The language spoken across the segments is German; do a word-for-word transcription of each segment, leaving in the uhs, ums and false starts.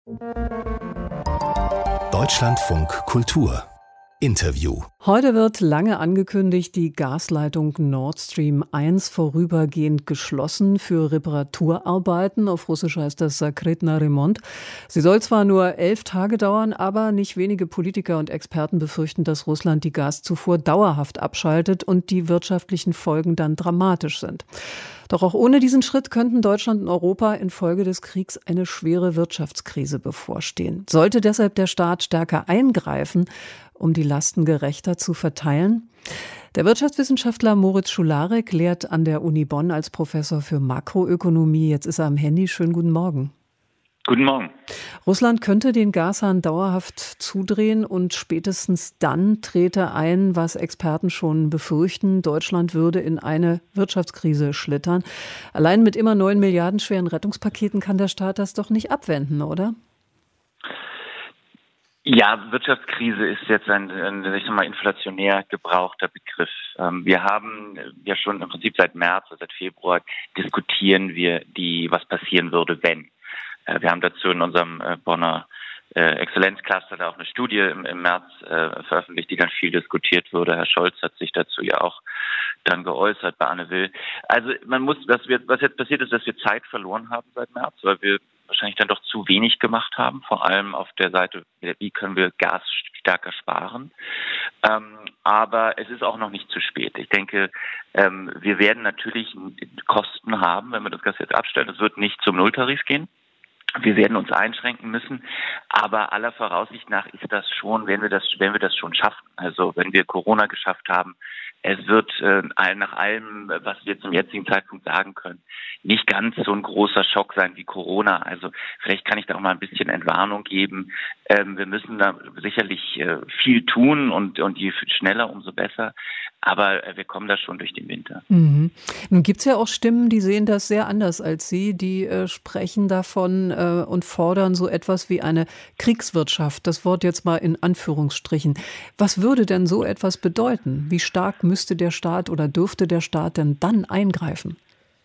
Deutschlandfunk Kultur Interview. Heute wird lange angekündigt, die Gasleitung Nord Stream eins vorübergehend geschlossen für Reparaturarbeiten. Auf Russisch heißt das Sekretner Remont. Sie soll zwar nur elf Tage dauern, aber nicht wenige Politiker und Experten befürchten, dass Russland die Gaszufuhr dauerhaft abschaltet und die wirtschaftlichen Folgen dann dramatisch sind. Doch auch ohne diesen Schritt könnten Deutschland und Europa infolge des Kriegs eine schwere Wirtschaftskrise bevorstehen. Sollte deshalb der Staat stärker eingreifen, um die Lasten gerechter zu verteilen? Der Wirtschaftswissenschaftler Moritz Schularek lehrt an der Uni Bonn als Professor für Makroökonomie. Jetzt ist er am Handy. Schönen guten Morgen. Guten Morgen. Russland könnte den Gashahn dauerhaft zudrehen und spätestens dann trete ein, was Experten schon befürchten. Deutschland würde in eine Wirtschaftskrise schlittern. Allein mit immer neun Milliarden schweren Rettungspaketen kann der Staat das doch nicht abwenden, oder? Ja, Wirtschaftskrise ist jetzt ein, ein ich sag mal, inflationär gebrauchter Begriff. Ähm, wir haben ja schon im Prinzip seit März, seit Februar diskutieren wir die, was passieren würde, wenn. Äh, wir haben dazu in unserem äh, Bonner äh, Exzellenzcluster da auch eine Studie im, im März äh, veröffentlicht, die dann viel diskutiert wurde. Herr Scholz hat sich dazu ja auch dann geäußert bei Anne Will. Also man muss, was, wir, was jetzt passiert ist, dass wir Zeit verloren haben seit März, weil wir wahrscheinlich dann doch zu wenig gemacht haben, vor allem auf der Seite, wie können wir Gas stärker sparen. Ähm, aber es ist auch noch nicht zu spät. Ich denke, ähm, wir werden natürlich Kosten haben, wenn wir das Gas jetzt abstellen. Es wird nicht zum Nulltarif gehen. Wir werden uns einschränken müssen, aber aller Voraussicht nach ist das schon, wenn wir das, wenn wir das schon schaffen. Also wenn wir Corona geschafft haben, es wird äh, nach allem, was wir zum jetzigen Zeitpunkt sagen können, nicht ganz so ein großer Schock sein wie Corona. Also vielleicht kann ich da auch mal ein bisschen Entwarnung geben. Ähm, wir müssen da sicherlich äh, viel tun und und je schneller, umso besser. Aber äh, wir kommen da schon durch den Winter. Mhm. Nun gibt es ja auch Stimmen, die sehen das sehr anders als Sie. Die äh, sprechen davon äh, und fordern so etwas wie eine Kriegswirtschaft. Das Wort jetzt mal in Anführungsstrichen. Was würde denn so etwas bedeuten? Wie stark müsste der Staat oder dürfte der Staat denn dann eingreifen?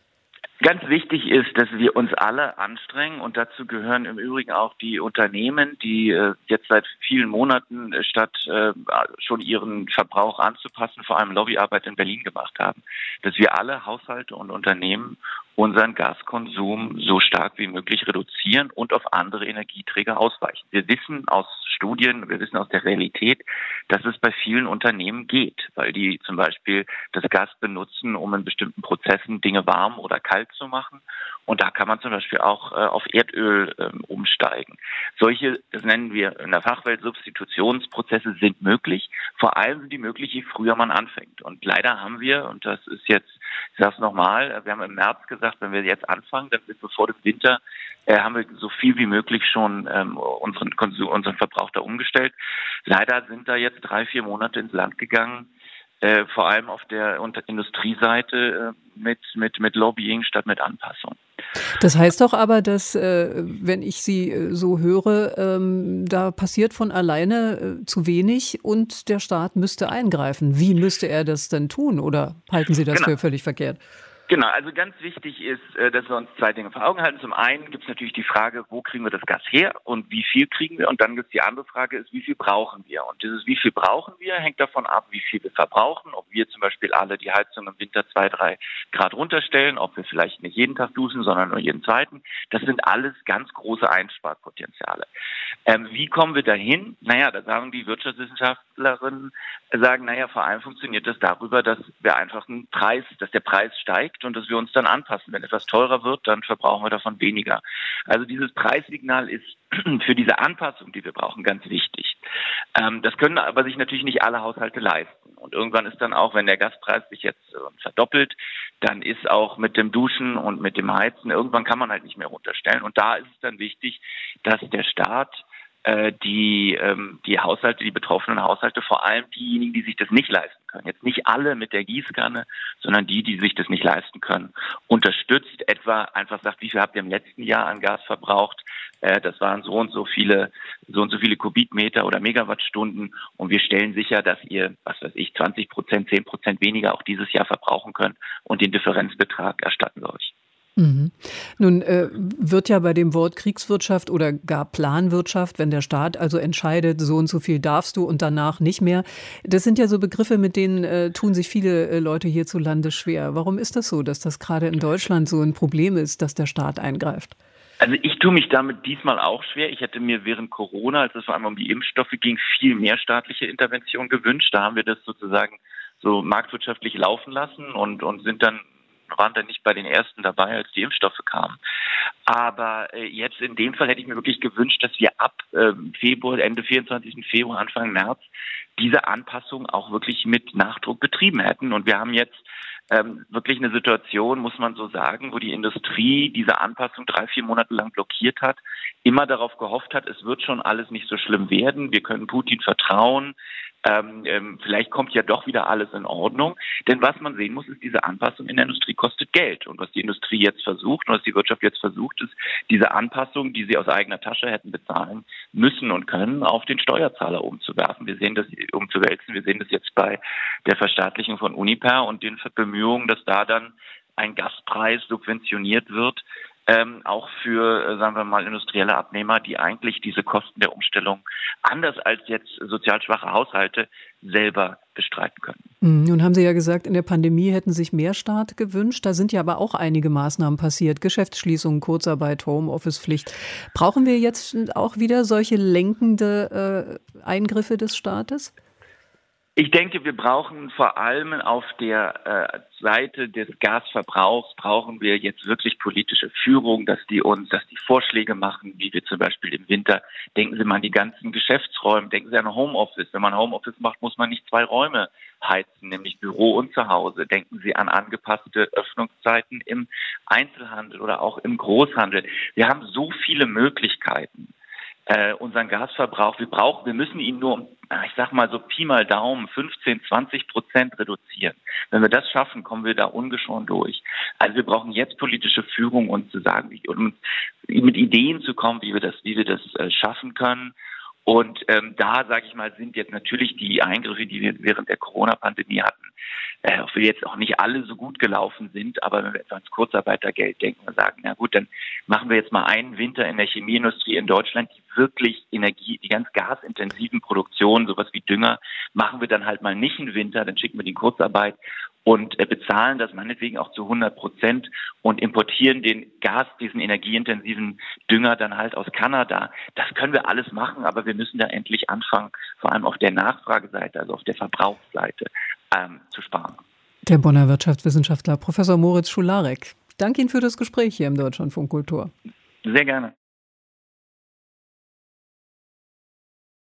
Ganz wichtig ist, dass wir uns alle anstrengen und dazu gehören im Übrigen auch die Unternehmen, die äh, jetzt seit vielen Monaten äh, statt äh, schon ihren Verbrauch anzupassen, vor allem Lobbyarbeit in Berlin gemacht haben, dass wir alle Haushalte und Unternehmen unseren Gaskonsum so stark wie möglich reduzieren und auf andere Energieträger ausweichen. Wir wissen aus Studien, wir wissen aus der Realität, dass es bei vielen Unternehmen geht, weil die zum Beispiel das Gas benutzen, um in bestimmten Prozessen Dinge warm oder kalt zu machen. Und da kann man zum Beispiel auch äh, auf Erdöl ähm, umsteigen. Solche, das nennen wir in der Fachwelt Substitutionsprozesse, sind möglich. Vor allem sind die möglich, je früher man anfängt. Und leider haben wir, und das ist jetzt, ich sage es nochmal, wir haben im März gesagt, wenn wir jetzt anfangen, dann sind wir vor dem Winter, äh, haben wir so viel wie möglich schon ähm, unseren Konsum, unseren Verbrauch da umgestellt. Leider sind da jetzt drei, vier Monate ins Land gegangen, äh, vor allem auf der Industrieseite äh, mit, mit, mit Lobbying statt mit Anpassung. Das heißt doch aber, dass, äh, wenn ich Sie äh, so höre, ähm, da passiert von alleine äh, zu wenig und der Staat müsste eingreifen. Wie müsste er das denn tun? Oder halten Sie das Genau. für völlig verkehrt? Genau, also ganz wichtig ist, dass wir uns zwei Dinge vor Augen halten. Zum einen gibt es natürlich die Frage, wo kriegen wir das Gas her und wie viel kriegen wir? Und dann gibt es die andere Frage, ist, wie viel brauchen wir? Und dieses wie viel brauchen wir, hängt davon ab, wie viel wir verbrauchen. Ob wir zum Beispiel alle die Heizung im Winter zwei, drei Grad runterstellen, ob wir vielleicht nicht jeden Tag duschen, sondern nur jeden zweiten. Das sind alles ganz große Einsparpotenziale. Ähm, wie kommen wir dahin? Naja, da sagen die Wirtschaftswissenschaftlerinnen, sagen, naja, vor allem funktioniert das darüber, dass wir einfach einen Preis, dass der Preis steigt und dass wir uns dann anpassen. Wenn etwas teurer wird, dann verbrauchen wir davon weniger. Also dieses Preissignal ist für diese Anpassung, die wir brauchen, ganz wichtig. Ähm, das können aber sich natürlich nicht alle Haushalte leisten. Und irgendwann ist dann auch, wenn der Gaspreis sich jetzt äh, verdoppelt, dann ist auch mit dem Duschen und mit dem Heizen, irgendwann kann man halt nicht mehr runterstellen. Und da ist es dann wichtig, dass der Staat die ähm, die Haushalte, die betroffenen Haushalte, vor allem diejenigen, die sich das nicht leisten können, jetzt nicht alle mit der Gießkanne, sondern die, die sich das nicht leisten können, unterstützt, etwa einfach sagt, wie viel habt ihr im letzten Jahr an Gas verbraucht? Äh, das waren so und so viele, so und so viele Kubikmeter oder Megawattstunden und wir stellen sicher, dass ihr, was weiß ich, zwanzig Prozent, zehn Prozent weniger auch dieses Jahr verbrauchen könnt und den Differenzbetrag erstatten wir euch. Mhm. Nun äh, wird ja bei dem Wort Kriegswirtschaft oder gar Planwirtschaft, wenn der Staat also entscheidet, so und so viel darfst du und danach nicht mehr. Das sind ja so Begriffe, mit denen äh, tun sich viele äh, Leute hierzulande schwer. Warum ist das so, dass das gerade in Deutschland so ein Problem ist, dass der Staat eingreift? Also ich tue mich damit diesmal auch schwer. Ich hätte mir während Corona, als es vor allem um die Impfstoffe ging, viel mehr staatliche Intervention gewünscht. Da haben wir das sozusagen so marktwirtschaftlich laufen lassen und, und sind dann waren dann nicht bei den ersten dabei, als die Impfstoffe kamen. Aber äh, jetzt in dem Fall hätte ich mir wirklich gewünscht, dass wir ab äh, Februar, Ende vierundzwanzigsten Februar, Anfang März diese Anpassung auch wirklich mit Nachdruck betrieben hätten. Und wir haben jetzt ähm, wirklich eine Situation, muss man so sagen, wo die Industrie diese Anpassung drei, vier Monate lang blockiert hat, immer darauf gehofft hat, es wird schon alles nicht so schlimm werden, wir können Putin vertrauen. Ähm, ähm, vielleicht kommt ja doch wieder alles in Ordnung. Denn was man sehen muss, ist, diese Anpassung in der Industrie kostet Geld. Und was die Industrie jetzt versucht und was die Wirtschaft jetzt versucht, ist, diese Anpassung, die sie aus eigener Tasche hätten bezahlen müssen und können, auf den Steuerzahler umzuwerfen. Wir sehen das, umzuwälzen. Wir sehen das jetzt bei der Verstaatlichung von Uniper und den Bemühungen, dass da dann ein Gaspreis subventioniert wird, Ähm, auch für, äh, sagen wir mal, industrielle Abnehmer, die eigentlich diese Kosten der Umstellung anders als jetzt sozial schwache Haushalte selber bestreiten können. Nun haben Sie ja gesagt, in der Pandemie hätten sich mehr Staat gewünscht. Da sind ja aber auch einige Maßnahmen passiert. Geschäftsschließungen, Kurzarbeit, Homeoffice-Pflicht. Brauchen wir jetzt auch wieder solche lenkende äh, Eingriffe des Staates? Ich denke, wir brauchen vor allem auf der äh, Seite des Gasverbrauchs brauchen wir jetzt wirklich politische Führung, dass die uns, dass die Vorschläge machen, wie wir zum Beispiel im Winter, denken Sie mal an die ganzen Geschäftsräume, denken Sie an Homeoffice. Wenn man Homeoffice macht, muss man nicht zwei Räume heizen, nämlich Büro und Zuhause. Denken Sie an angepasste Öffnungszeiten im Einzelhandel oder auch im Großhandel. Wir haben so viele Möglichkeiten. Äh, unseren Gasverbrauch, wir brauchen, wir müssen ihn nur, ich sag mal so Pi mal Daumen, fünfzehn, zwanzig Prozent reduzieren. Wenn wir das schaffen, kommen wir da ungeschoren durch. Also wir brauchen jetzt politische Führung, uns zu sagen, wie, um mit Ideen zu kommen, wie wir das, wie wir das äh, schaffen können. Und ähm, da, sage ich mal, sind jetzt natürlich die Eingriffe, die wir während der Corona-Pandemie hatten, äh, auch wir jetzt auch nicht alle so gut gelaufen sind. Aber wenn wir etwa ans Kurzarbeitergeld denken und sagen, na gut, dann machen wir jetzt mal einen Winter in der Chemieindustrie in Deutschland, die wirklich Energie, die ganz gasintensiven Produktionen, sowas wie Dünger, machen wir dann halt mal nicht einen Winter, dann schicken wir die in Kurzarbeit und äh, bezahlen das meinetwegen auch zu hundert Prozent und importieren den Gas, diesen energieintensiven Dünger dann halt aus Kanada. Das können wir alles machen, aber wir müssen da endlich anfangen, vor allem auf der Nachfrageseite, also auf der Verbrauchsseite, ähm, zu sparen. Der Bonner Wirtschaftswissenschaftler Professor Moritz Schularek. Danke Ihnen für das Gespräch hier im Deutschlandfunk Kultur. Sehr gerne.